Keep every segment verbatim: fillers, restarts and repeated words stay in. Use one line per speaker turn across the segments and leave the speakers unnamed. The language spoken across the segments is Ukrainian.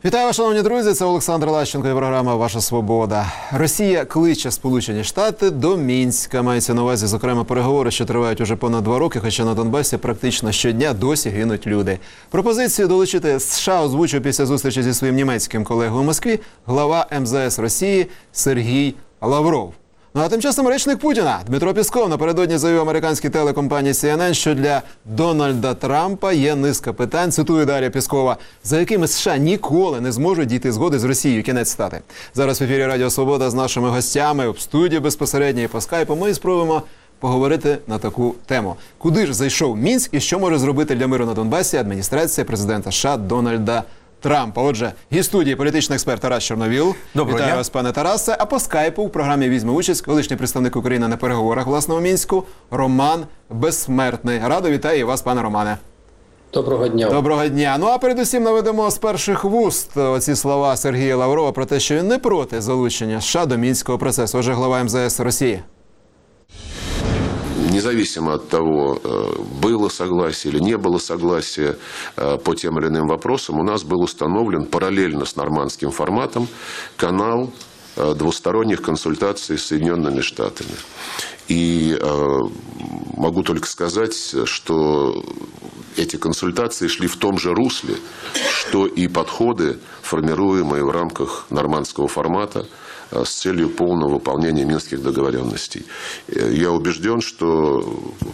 Вітаю вас, шановні друзі, це Олександр Лащенко і програма «Ваша свобода». Росія кличе Сполучені Штати до Мінська. Мається на увазі, зокрема, переговори, що тривають уже понад два роки, хоча на Донбасі практично щодня досі гинуть люди. Пропозицію долучити США озвучив після зустрічі зі своїм німецьким колегою у Москві глава ем зе ес Росії Сергій Лавров. Ну а тим часом речник Путіна Дмитро Пєсков напередодні заявив американській телекомпанії сі ен ен, що для Дональда Трампа є низка питань, цитую далі Пєскова, за якими США ніколи не зможуть дійти згоди з Росією. Кінець цитати. Зараз в ефірі Радіо Свобода з нашими гостями в студії безпосередньо і по скайпу ми спробуємо поговорити на таку тему. Куди ж зайшов Мінськ і що може зробити для миру на Донбасі адміністрація президента США Дональда Трампа. Отже, гість студії політичний експерт Тарас Чорновіл.
Доброго
Вітаю
дня.
вас, пане Тарасе. А по скайпу в програмі візьме участь колишній представник України на переговорах власного Мінську Роман Безсмертний. Радо вітаю і вас, пане Романе.
Доброго дня.
Доброго дня. Ну а передусім наведемо з перших вуст оці слова Сергія Лаврова про те, що він не проти залучення США до Мінського процесу. Отже, глава ем зе ес Росії.
Независимо от того, было согласие или не было согласия по тем или иным вопросам, у нас был установлен параллельно с нормандским форматом канал двусторонних консультаций с Соединенными Штатами. И э, могу только сказать, что эти консультации шли в том же русле, что и подходы, формируемые в рамках нормандского формата, с целью полного выполнения минских договоренностей. Я убежден, что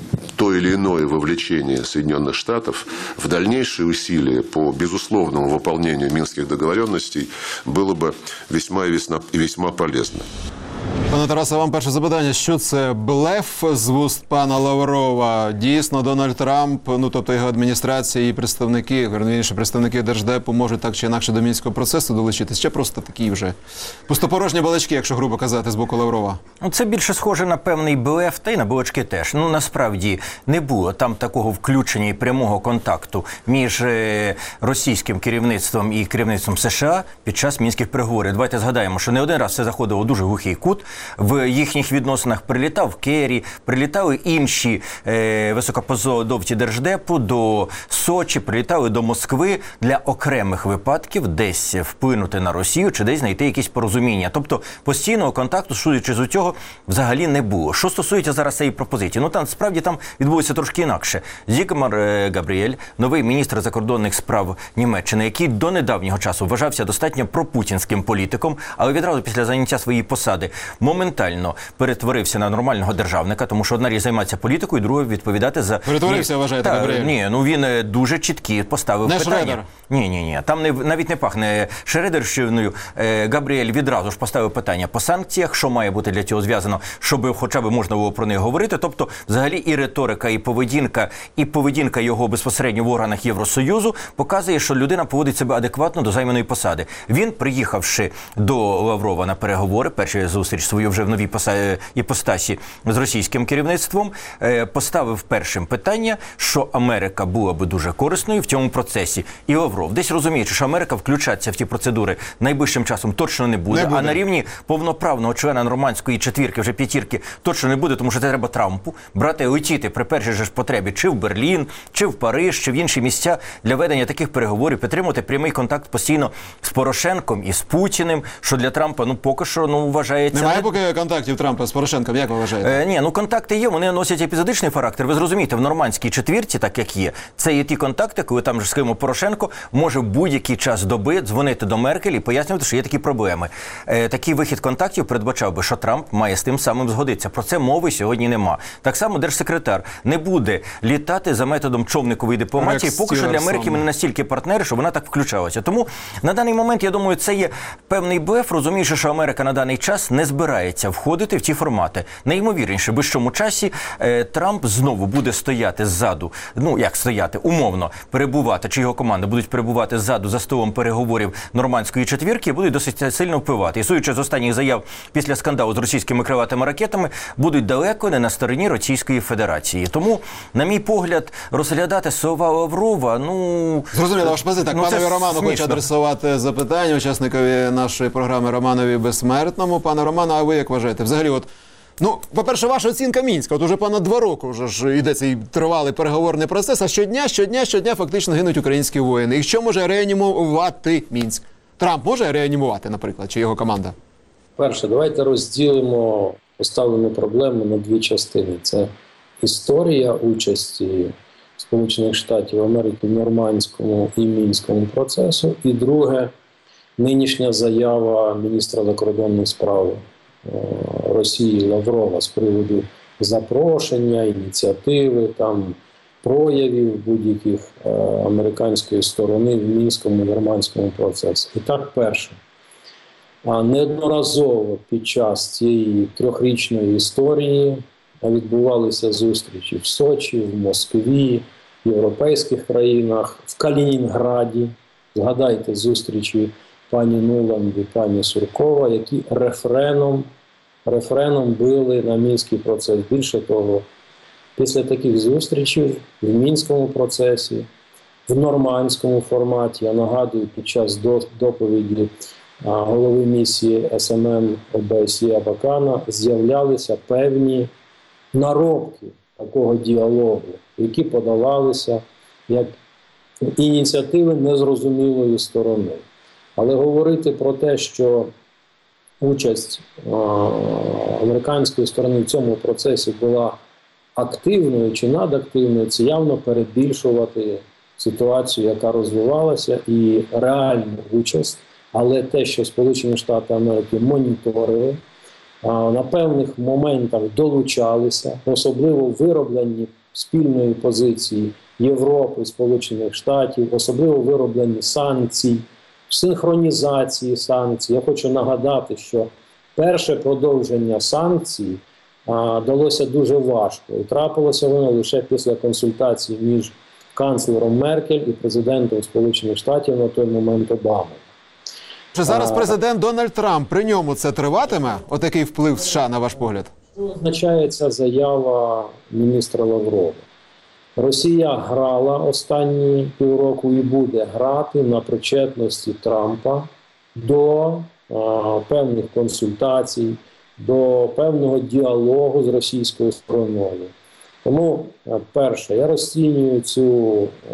то или иное вовлечение Соединенных Штатов в дальнейшие усилия по безусловному выполнению минских договоренностей было бы весьма и весьма, и весьма полезно.
Пане Тарасе, вам перше запитання. Що це блеф з вуст пана Лаврова? Дійсно, Дональд Трамп, ну тобто його адміністрація і представники, верніше, представники Держдепу можуть так чи інакше до Мінського процесу долучитись? Чи просто такі вже пустопорожні балачки, якщо грубо казати, з боку Лаврова?
Це більше схоже на певний блеф, та й на балачки теж. Ну, насправді, не було там такого включення і прямого контакту між російським керівництвом і керівництвом США під час мінських переговорів. Давайте згадаємо, що не один раз це заходило в дуже глухий кут. В їхніх відносинах прилітав Керрі, прилітали інші е, високопосадовці Держдепу до Сочі, прилітали до Москви для окремих випадків десь вплинути на Росію чи десь знайти якісь порозуміння. Тобто постійного контакту, судячи з цього, взагалі не було. Що стосується зараз цієї пропозиції? Ну, там справді там відбулося трошки інакше. Зігмар Габріель, новий міністр закордонних справ Німеччини, який до недавнього часу вважався достатньо пропутінським політиком, але відразу після заняття своєї посади моментально перетворився на нормального державника, тому що одна річ займатися політикою, друга відповідати за...
Перетворився, вважаєте,
Та,
Габріель?
Ні, ну він дуже чіткі поставив
не
питання.
Шредер?
Ні, ні, ні. Там не, навіть не пахне Шредерщиною. Габріель відразу ж поставив питання по санкціях, що має бути для цього зв'язано, щоб хоча б можна було про них говорити. Тобто, взагалі, і риторика, і поведінка, і поведінка його безпосередньо в органах Євросоюзу показує, що людина поводить себе адекватно до займаної посади. Він, приїхавши до Лаврова на переговори, перша зустріч свою вже в новій іпостасі з російським керівництвом, поставив першим питання, що Америка була би дуже корисною в цьому процесі. І Лавров, десь розуміючи, що Америка включатися в ті процедури найближчим часом точно не буде,
не буде.
А на рівні повноправного члена нормандської четвірки, вже п'ятірки, точно не буде, тому що це треба Трампу брати, летіти при першій же ж потребі чи в Берлін, чи в Париж, чи в інші місця для ведення таких переговорів, підтримувати прямий контакт постійно з Порошенком і з Путіним, що для Трампа, ну, поки що, ну, вважається...
Немає поки контактів Трампа з Порошенком, як ви вважаєте?
Е, ні, ну контакти є, вони носять епізодичний характер. Ви зрозумієте, в нормандській четвірці, так як є, це є ті контакти, коли там же, скажімо, Порошенко може в будь-який час доби дзвонити до Меркель і пояснювати, що є такі проблеми. Е, такий вихід контактів передбачав би, що Трамп має з тим самим згодитися. Про це мови сьогодні нема. Так само держсекретар не буде літати за методом човникової дипломатії,
Рекс
поки що для Америки
Тілерсон.
ми не настільки партнери, що вона так включалася. Тому на даний момент, я думаю, це є певний блеф, розуміючи, що Америка на даний час не збирається входити в ті формати. Найімовірніше, в ближчому часі е, Трамп знову буде стояти ззаду, ну як стояти, умовно, перебувати, чи його команда будуть перебувати ззаду за столом переговорів нормандської четвірки і будуть досить сильно впливати. І судячи з останніх заяв після скандалу з російськими крилатими ракетами, будуть далеко не на стороні Російської Федерації. Тому, на мій погляд, розглядати слова Лаврова, ну...
Зрозуміло, ваш позиція.
ну,
Панові
це
Роману
смішно.
хочу адресувати запитання учасникові нашої програми Романові Безсмертному. Пане Романо, а ви як вважаєте? Взагалі, от, ну, по-перше, ваша оцінка Мінська. От уже понад два роки вже ж йде цей тривалий переговорний процес, а щодня, щодня, щодня фактично гинуть українські воїни. І що може реанімувати Мінськ? Трамп може реанімувати, наприклад, чи його команда?
Перше, давайте розділимо поставлену проблему на дві частини. Це історія участі Сполучених Штатів Америки в нормандському і мінському процесу. І друге, нинішня заява міністра закордонних справ Росії Лаврова з приводу запрошення, ініціативи, там, проявів будь-яких е, американської сторони в мінському і нормандському процесі. І так, перше. А неодноразово під час цієї трьохрічної історії відбувалися зустрічі в Сочі, в Москві, в європейських країнах, в Калінінграді. Згадайте зустрічі пані Нуланд і пані Суркова, які рефреном, рефреном били на мінський процес. Більше того, після таких зустрічей в мінському процесі, в нормандському форматі, я нагадую, під час доповіді голови місії ес ем ем о бе ес є Абакана з'являлися певні наробки такого діалогу, які подавалися як ініціативи незрозумілої сторони. Але говорити про те, що участь а, американської сторони в цьому процесі була активною чи надактивною, це явно перебільшувати ситуацію, яка розвивалася, і реальну участь. Але те, що Сполучені Штати Америки моніторили, на певних моментах долучалися, особливо в виробленні спільної позиції Європи, Сполучених Штатів, особливо в виробленні санкцій, в синхронізації санкцій. Я хочу нагадати, що перше продовження санкцій а, далося дуже важко. І трапилося воно лише після консультацій між канцлером Меркель і президентом Сполучених Штатів на той момент Обамою.
Чи зараз президент Дональд Трамп, при ньому це триватиме? Отакий вплив США, на ваш погляд?
Що означає ця заява міністра Лаврова? Росія грала останні півроку і буде грати на причетності Трампа до а, певних консультацій, до певного діалогу з російською стороною. Тому, перше, я розцінюю цю а,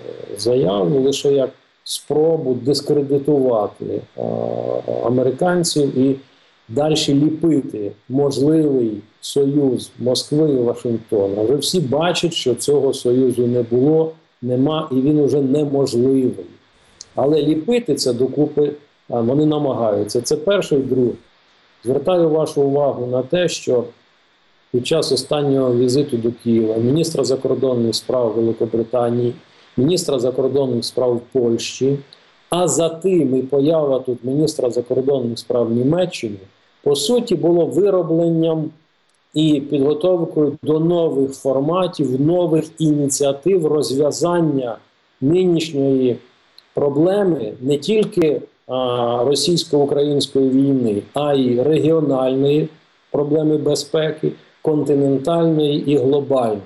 заяву лише як спробу дискредитувати а, американців і далі ліпити можливий союз Москви і Вашингтона. Вже всі бачать, що цього союзу не було, нема і він уже неможливий. Але ліпити це докупи а, вони намагаються. Це перше і друге. Звертаю вашу увагу на те, що під час останнього візиту до Києва міністра закордонних справ Великобританії, міністра закордонних справ Польщі, а за тим і поява тут міністра закордонних справ Німеччини, по суті, було виробленням і підготовкою до нових форматів, нових ініціатив розв'язання нинішньої проблеми не тільки а, російсько-української війни, а й регіональної проблеми безпеки, континентальної і глобальної.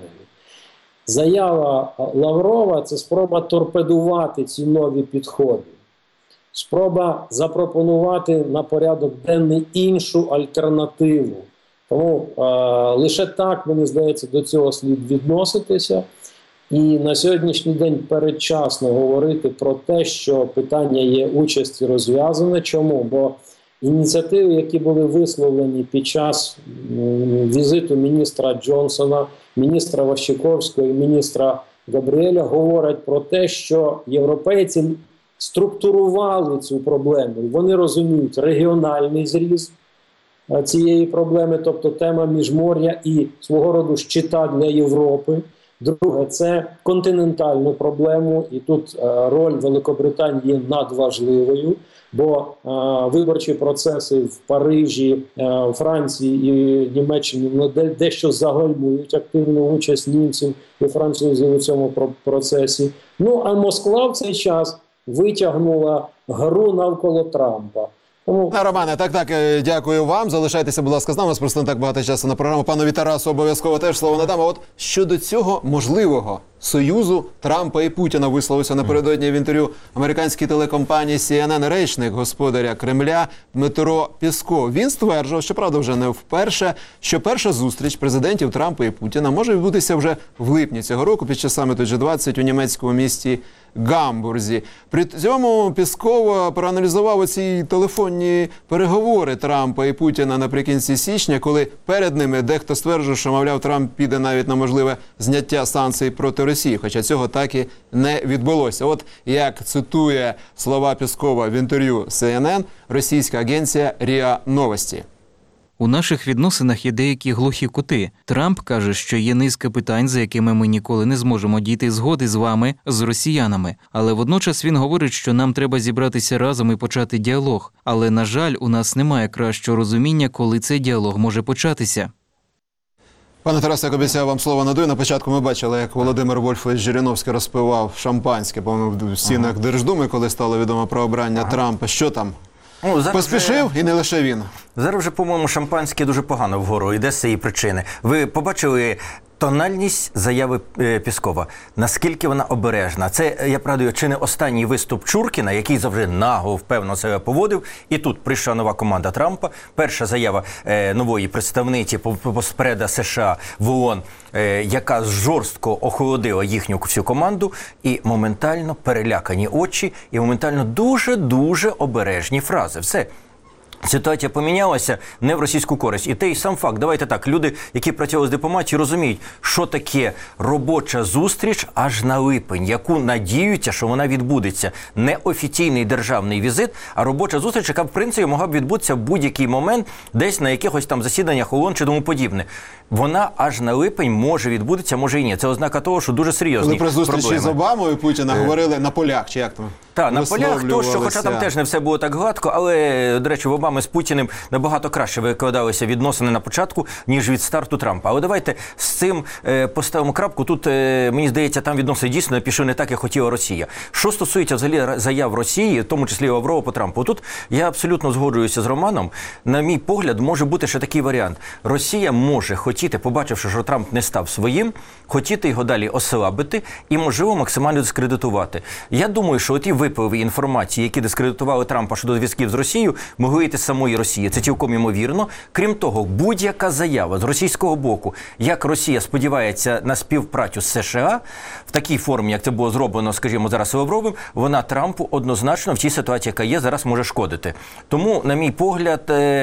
Заява Лаврова – це спроба торпедувати ці нові підходи. Спроба запропонувати на порядок денний іншу альтернативу. Тому е, лише так, мені здається, до цього слід відноситися. І на сьогоднішній день передчасно говорити про те, що питання є участі розв'язане. Чому? Бо ініціативи, які були висловлені під час м, візиту міністра Джонсона, міністра Ващиковського і міністра Габріеля, говорять про те, що європейці структурували цю проблему. Вони розуміють регіональний зріз цієї проблеми, тобто тема міжмор'я і свого роду щита для Європи. Друге, це континентальну проблему, і тут е, роль Великобританії є надважливою, бо е, виборчі процеси в Парижі, е, Франції і Німеччині ну, де, дещо загальмують активну участь німців і французів у цьому про- процесі. Ну, а Москва в цей час витягнула гру навколо Трампа. Тому...
Романе, так, так, е, дякую вам. Залишайтеся, будь ласка, з нами. У нас просто не так багато часу на програму. Панові Тарасу обов'язково теж слово надам. А от щодо цього можливого союзу Трампа і Путіна висловився напередодні в інтерв'ю американській телекомпанії Сі Ен Ен речник господаря Кремля Дмитро Пєсков. Він стверджував, що, правда, вже не вперше, що перша зустріч президентів Трампа і Путіна може відбутися вже в липні цього року під час саміту Джі двадцять у німецькому місті Гамбурзі. При цьому Пісков проаналізував оці телефонні переговори Трампа і Путіна наприкінці січня, коли перед ними дехто стверджує, що, мовляв, Трамп піде навіть на можливе зняття санкцій проти Росії, хоча цього так і не відбулося. От як цитує слова Піскова в інтерв'ю Сі Ен Ен російська агенція РІА Новості.
У наших відносинах є деякі глухі кути. Трамп каже, що є низка питань, за якими ми ніколи не зможемо дійти згоди з вами, з росіянами. Але водночас він говорить, що нам треба зібратися разом і почати діалог. Але, на жаль, у нас немає кращого розуміння, коли цей діалог може початися.
Пане Тарасе, як обіцяв, вам слово надаю. На початку ми бачили, як Володимир Вольфович Жириновський розпивав шампанське, по-моєму, в стінах Держдуми, коли стало відомо про обрання ага. Трампа. Що там?
Ну, зараз
Поспішив
вже...
і не лише він.
Зараз вже, по-моєму, шампанське дуже погано вгору йде з цієї причини. Ви побачили тональність заяви е, Піскова? Наскільки вона обережна? Це, я пригадую, чи не останній виступ Чуркіна, який завжди нагло, впевнено себе поводив. І тут прийшла нова команда Трампа. Перша заява е, нової представниці постпреда США в ООН, е, яка жорстко охолодила їхню всю команду. І моментально перелякані очі, і моментально дуже-дуже обережні фрази. Все. Ситуація помінялася не в російську користь. І той сам факт, давайте так, люди, які працювали з дипломатією, розуміють, що таке робоча зустріч аж на липень, яку надіються, що вона відбудеться. Не офіційний державний візит, а робоча зустріч, яка, в принципі, могла б відбутися в будь-який момент, десь на якихось там засіданнях ООН чи тому подібне. Вона аж на липень може відбудеться, може і ні. Це ознака того, що дуже серйозні
проблеми. Коли при зустрічі
проблеми.
з Обамою Путіна говорили на полях, чи як там?
Так, на полях, то, що, хоча там теж не все було так гладко, але, до речі, в Обами з Путіним набагато краще викладалися відносини на початку, ніж від старту Трампа. Але давайте з цим е, поставимо крапку. Тут, е, мені здається, там відносини дійсно пішли не так, як хотіла Росія. Що стосується взагалі заяв Росії, в тому числі Лаврова по Трампу, тут я абсолютно згоджуюся з Романом. На мій погляд, може бути ще такий варіант. Росія може хотіти, побачивши, що Трамп не став своїм, хотіти його далі ослабити і, можливо, максимально дискредитувати. Я думаю, що оті випливи інформації, які дискредитували Трампа щодо зв'язків з Росією, могли йти з самої Росії. Це цілком ймовірно. Крім того, будь-яка заява з російського боку, як Росія сподівається на співпрацю з США, в такій формі, як це було зроблено, скажімо, зараз Лавровим, вона Трампу однозначно в цій ситуації, яка є, зараз може шкодити. Тому, на мій погляд,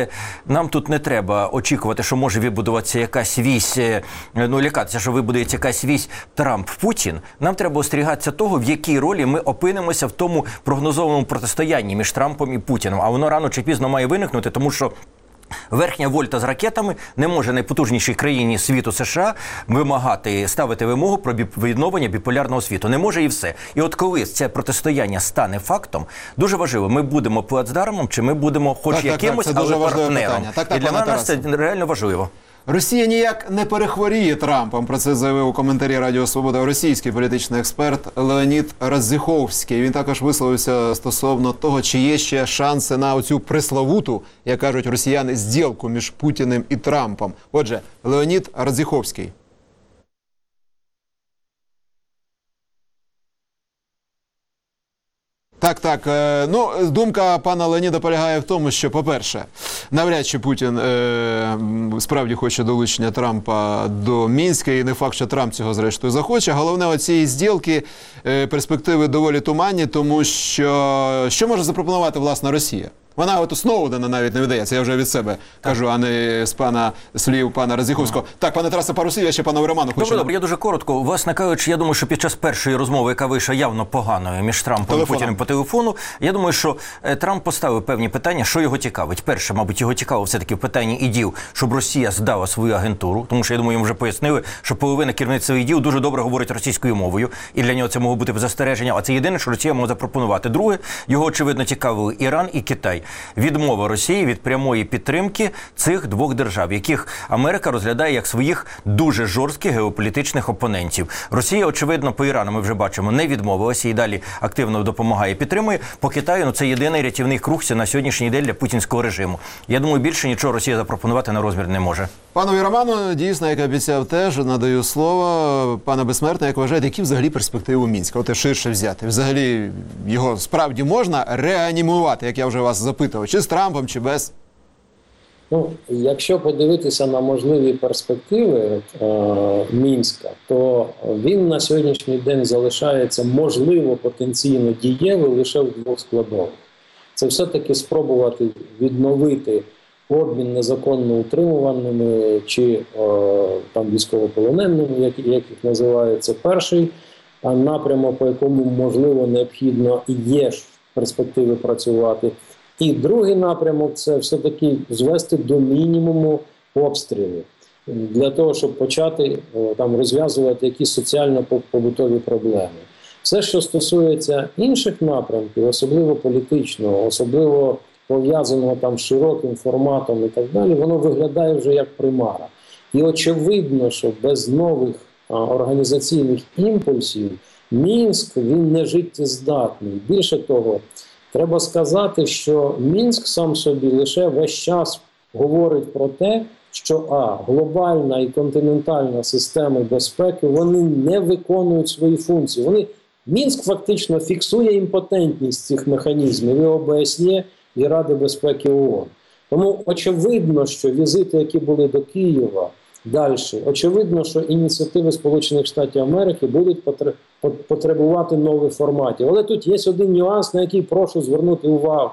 нам тут не треба очікувати, що може вибудуватися якась вісь, ну, лякатися, що вибудується якась вісь Трамп-Путін. Нам треба остерігатися того, в якій ролі ми опинимося в тому прогнозованому протистоянні між Трампом і Путіним. А воно рано чи пізно має виникнути, тому що верхня вольта з ракетами не може найпотужнішій країні світу США вимагати, ставити вимогу про відновлення біполярного світу. Не може і все. І от коли це протистояння стане фактом, дуже важливо, ми будемо плацдармом, чи ми будемо хоч
так,
якимось,
так, так,
але партнером.
Так, так,
і для нас це реально важливо.
Росія ніяк не перехворіє Трампом. Про це заявив у коментарі Радіо Свобода російський політичний експерт Леонід Радзиховський. Він також висловився стосовно того, чи є ще шанси на оцю пресловуту, як кажуть росіяни, зділку між Путіним і Трампом. Отже, Леонід Радзиховський. Так, так. Ну, думка пана Леоніда полягає в тому, що, по-перше, навряд чи Путін е, справді хоче долучення Трампа до Мінська, і не факт, що Трамп цього зрештою захоче. Головне, оцієї зділки е, перспективи доволі туманні, тому що що може запропонувати, власне, Росія? Вона от у Сноудена навіть не видається, я вже від себе так кажу, а не з пана слів пана Радзиховського. Ага. Так, пане Тарасе, пару слів, я ще панові Роману хочу.
Добре, добре, я дуже коротко. Власне кажучи, я думаю, що під час першої розмови, яка вийшла явно поганою між Трампом Телефоном. і Путіним по телефону, я думаю, що Трамп поставив певні питання, що його цікавить. Перше, мабуть, його цікаво все-таки в питанні іділ, щоб Росія здала свою агентуру, тому що, я думаю, йому вже пояснили, що половина керівництва іділ дуже добре говорить російською мовою, і для нього це могло бути застереження, а це єдине, що Росія може запропонувати. Друге, його, очевидно, цікавили Іран і Китай. Відмова Росії від прямої підтримки цих двох держав, яких Америка розглядає як своїх дуже жорстких геополітичних опонентів. Росія, очевидно, по Ірану, ми вже бачимо, не відмовилася і далі активно допомагає, підтримує. По Китаю, ну, це єдиний рятівний круг на сьогоднішній день для путінського режиму. Я думаю, більше нічого Росія запропонувати на розмір не може.
Панові Роману, дійсно, як обіцяв теж, надаю слово. Пане Безсмертне, як вважаєте, які взагалі перспективи у Мінська? От ширше взяти. Взагалі його справді можна реанімувати, як я вже вас запитував, чи з Трампом, чи без?
Ну, якщо подивитися на можливі перспективи е, Мінська, то він на сьогоднішній день залишається, можливо, потенційно дієвий лише в двох складових. Це все-таки спробувати відновити обмін незаконно утримуваними чи е, там військовополоненими, як, як їх називають. Це перший напрямок, по якому, можливо, необхідно і є ж перспективи працювати. І другий напрямок – це все-таки звести до мінімуму обстріли для того, щоб почати о, там розв'язувати якісь соціально-побутові проблеми. Все, що стосується інших напрямків, особливо політичного, особливо пов'язаного там з широким форматом і так далі, воно виглядає вже як примара. І очевидно, що без нових а, організаційних імпульсів Мінськ, він не життєздатний. Більше того, треба сказати, що Мінськ сам собі лише весь час говорить про те, що а, глобальна і континентальна системи безпеки, вони не виконують свої функції. Вони, Мінськ фактично фіксує імпотентність цих механізмів і О Б С Є, і Ради безпеки О О Н. Тому очевидно, що візити, які були до Києва, далі, очевидно, що ініціативи Сполучених Штатів Америки будуть потребувати нових форматів. Але тут є один нюанс, на який прошу звернути увагу.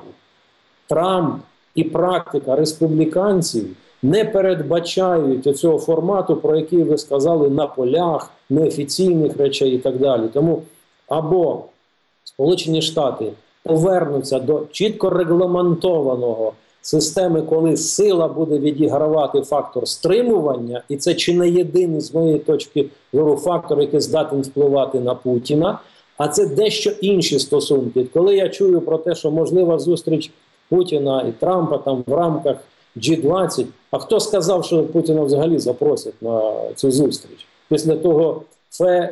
Трамп і практика республіканців не передбачають оцього формату, про який ви сказали, на полях, неофіційних речей і так далі. Тому або Сполучені Штати повернуться до чітко регламентованого системи, коли сила буде відігравати фактор стримування, і це чи не єдиний, з моєї точки зору, фактор, який здатен впливати на Путіна, а це дещо інші стосунки. Коли я чую про те, що можлива зустріч Путіна і Трампа там в рамках Джі двадцять, а хто сказав, що Путіна взагалі запросять на цю зустріч? Після того фе,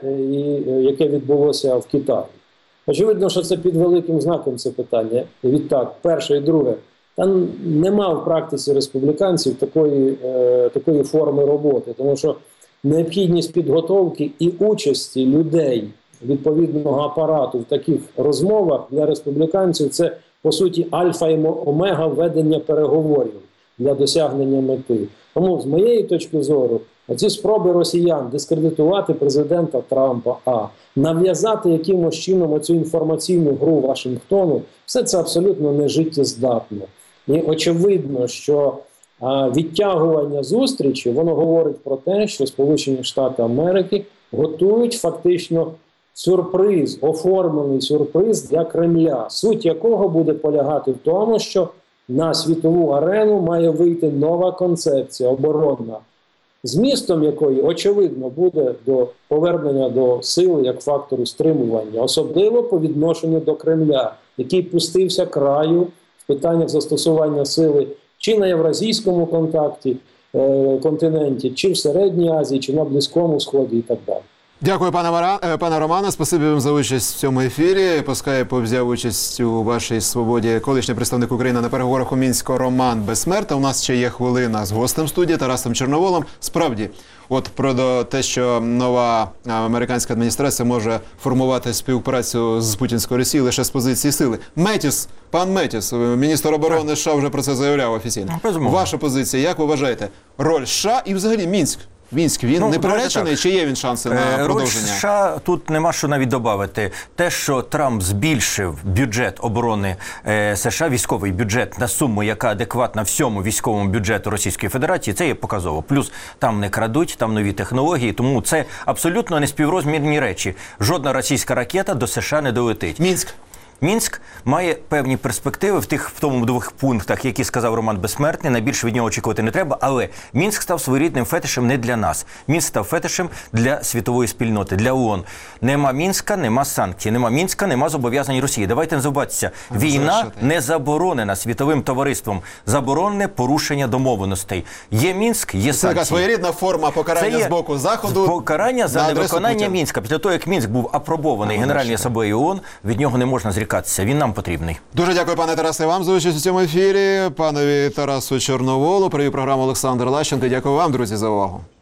яке відбулося в Китаї. Очевидно, що це під великим знаком це питання. І відтак, перше і друге, там нема в практиці республіканців такої, е, такої форми роботи, тому що необхідність підготовки і участі людей відповідного апарату в таких розмовах для республіканців – це, по суті, альфа і омега ведення переговорів для досягнення мети. Тому, з моєї точки зору, ці спроби росіян дискредитувати президента Трампа, а нав'язати якимось чином оцю інформаційну гру Вашингтону, все це абсолютно не життєздатно. І очевидно, що а, відтягування зустрічі, воно говорить про те, що Сполучені Штати Америки готують фактично сюрприз, оформлений сюрприз для Кремля, суть якого буде полягати в тому, що на світову арену має вийти нова концепція оборонна, змістом якої, очевидно, буде до повернення до сили як фактору стримування, особливо по відношенню до Кремля, який пустився краю в питаннях застосування сили чи на євразійському контакті, е, континенті, чи в Середній Азії, чи на Близькому Сході і так далі.
Дякую, пане Мара... пане Романе. Спасибі вам за участь в цьому ефірі. По скайпу взяв участь у вашій свободі колишній представник України на переговорах у Мінську Роман Бессмерть. У нас ще є хвилина з гостем студії Тарасом Чорноволом. Справді, от про те, що нова американська адміністрація може формувати співпрацю з путінською Росією лише з позиції сили. Метіс, пан Метіс, міністр оборони США вже про це заявляв офіційно.
Безумовно.
Ваша позиція, як ви вважаєте? Роль США і взагалі Мінськ? Мінськ, він
Ну,
не
давайте
приречений,
так.
чи є він шанси на
Роль
продовження?
США тут нема що навіть додати. Те, що Трамп збільшив бюджет оборони е, США, військовий бюджет на суму, яка адекватна всьому військовому бюджету Російської Федерації, це є показово. Плюс там не крадуть, там нові технології, тому це абсолютно не співрозмірні речі. Жодна російська ракета до США не долетить.
Мінськ.
Мінськ має певні перспективи в тих в тому двох пунктах, які сказав Роман Бессмертний. Найбільше від нього очікувати не треба, але Мінськ став своєрідним фетишем не для нас. Мінськ став фетишем для світової спільноти, для ООН. Нема Мінська, нема санкцій. Нема Мінська, нема зобов'язань Росії. Давайте не забуватися. Війна не заборонена світовим товариством. Заборонене порушення домовленостей. Є Мінськ, є
Це
санкції.
така своєрідна форма покарання з боку Заходу.
Покарання за
на адресу
невиконання
Путіна.
Мінська. Після того, як Мінськ був апробований
А,
Генеральною
бачите.
асамблеєю ООН, від нього не можна зрікатися. Він нам потрібний.
Дуже дякую, пане Тарасе, вам за участь у цьому ефірі. Панові Тарасу Чорноволу, провів програму Олександр Лащенко. Дякую вам, друзі, за увагу.